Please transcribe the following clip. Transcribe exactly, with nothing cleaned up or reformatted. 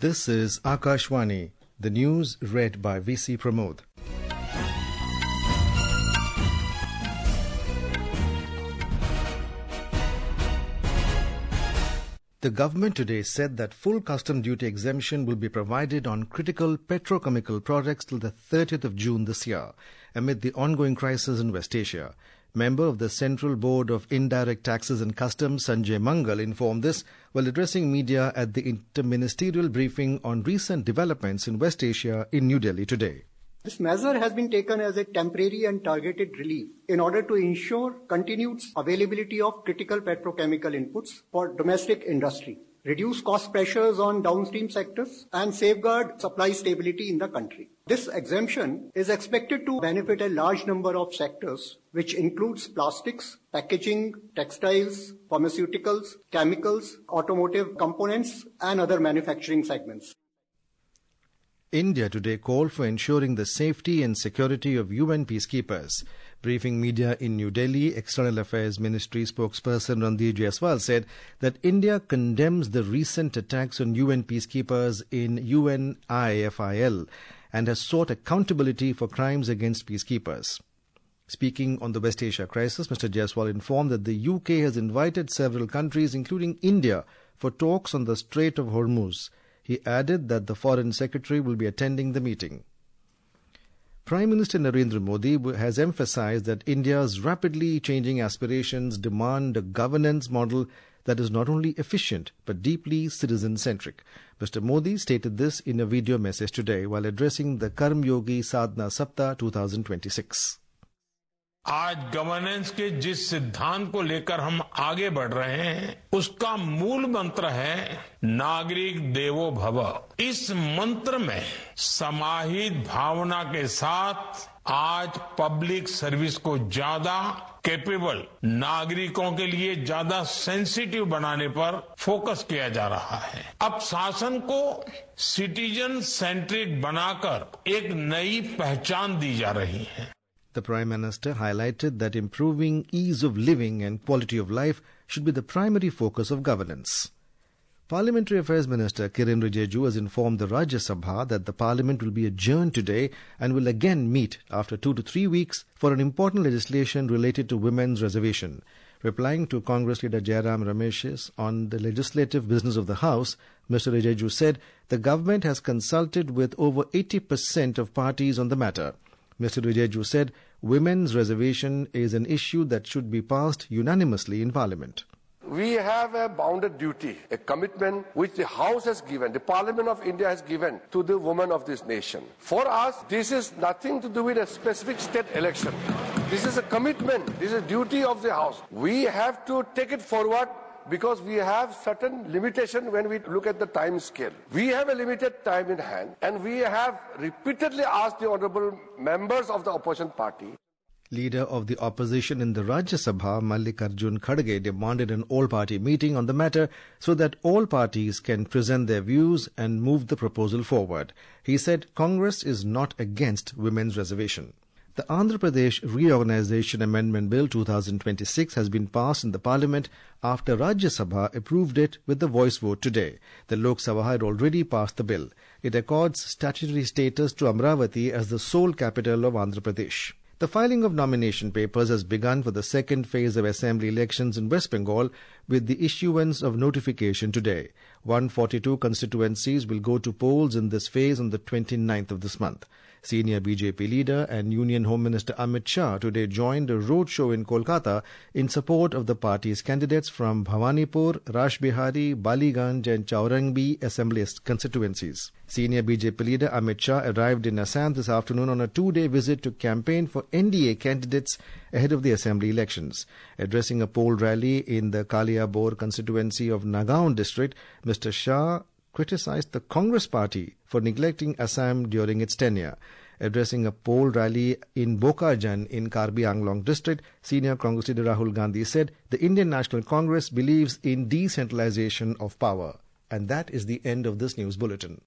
This is Akashvani, the news read by V C Pramod. The government today said that full custom duty exemption will be provided on critical petrochemical products till the thirtieth of June this year, amid the ongoing crisis in West Asia. Member of the Central Board of Indirect Taxes and Customs, Sanjay Mangal, informed this while addressing media at the interministerial briefing on recent developments in West Asia in New Delhi today. This measure has been taken as a temporary and targeted relief in order to ensure continued availability of critical petrochemical inputs for domestic industry, reduce cost pressures on downstream sectors, and safeguard supply stability in the country. This exemption is expected to benefit a large number of sectors, which includes plastics, packaging, textiles, pharmaceuticals, chemicals, automotive components, and other manufacturing segments. India today called for ensuring the safety and security of U N peacekeepers. Briefing media in New Delhi, External Affairs Ministry spokesperson Randeep Jaiswal said that India condemns the recent attacks on U N peacekeepers in U N I F I L and has sought accountability for crimes against peacekeepers. Speaking on the West Asia crisis, Mister Jaiswal informed that the U K has invited several countries, including India, for talks on the Strait of Hormuz. He added that the Foreign Secretary will be attending the meeting. Prime Minister Narendra Modi has emphasized that India's rapidly changing aspirations demand a governance model that is not only efficient but deeply citizen-centric. Mister Modi stated this in a video message today while addressing the Karm Yogi Sadhna Saptah twenty twenty-six. आज governance के जिस सिद्धांत को लेकर हम आगे बढ़ रहे हैं उसका मूल मंत्र है नागरिक देवो भव। इस मंत्र में समाहित भावना के साथ आज पब्लिक सर्विस को ज्यादा कैपेबल, नागरिकों के लिए ज्यादा सेंसिटिव बनाने पर फोकस किया जा रहा है। अब शासन को सिटीजन सेंट्रिक बनाकर एक नई पहचान दी जा रही है। The Prime Minister highlighted that improving ease of living and quality of life should be the primary focus of governance. Parliamentary Affairs Minister Kiren Rijiju has informed the Rajya Sabha that the Parliament will be adjourned today and will again meet after two to three weeks for an important legislation related to women's reservation. Replying to Congress leader Jairam Ramesh on the legislative business of the House, Mister Rijiju said the government has consulted with over eighty percent of parties on the matter. Mister Rijiju said women's reservation is an issue that should be passed unanimously in Parliament. We have a bounded duty, a commitment which the House has given, the Parliament of India has given to the women of this nation. For us, this is nothing to do with a specific state election. This is a commitment, this is a duty of the House. We have to take it forward because we have certain limitation when we look at the time scale. We have a limited time in hand and we have repeatedly asked the honorable members of the opposition party. Leader of the opposition in the Rajya Sabha, Mallikarjun Kharge, demanded an all-party meeting on the matter so that all parties can present their views and move the proposal forward. He said Congress is not against women's reservation. The Andhra Pradesh Reorganisation Amendment Bill twenty twenty-six has been passed in the Parliament after Rajya Sabha approved it with the voice vote today. The Lok Sabha had already passed the bill. It accords statutory status to Amravati as the sole capital of Andhra Pradesh. The filing of nomination papers has begun for the second phase of assembly elections in West Bengal with the issuance of notification today. one hundred forty-two constituencies will go to polls in this phase on the twenty-ninth of this month. Senior B J P leader and Union Home Minister Amit Shah today joined a roadshow in Kolkata in support of the party's candidates from Bhawanipur, Rashbihari, Baliganj and Chaurangi assembly constituencies. Senior B J P leader Amit Shah arrived in Assam this afternoon on a two-day visit to campaign for N D A candidates ahead of the assembly elections. Addressing a poll rally in the Kaliabor constituency of Nagaon district, Mister Shah criticized the Congress party for neglecting Assam during its tenure. Addressing a poll rally in Bokajan in Karbi Anglong district, senior Congress leader Rahul Gandhi said the Indian National Congress believes in decentralization of power. And that is the end of this news bulletin.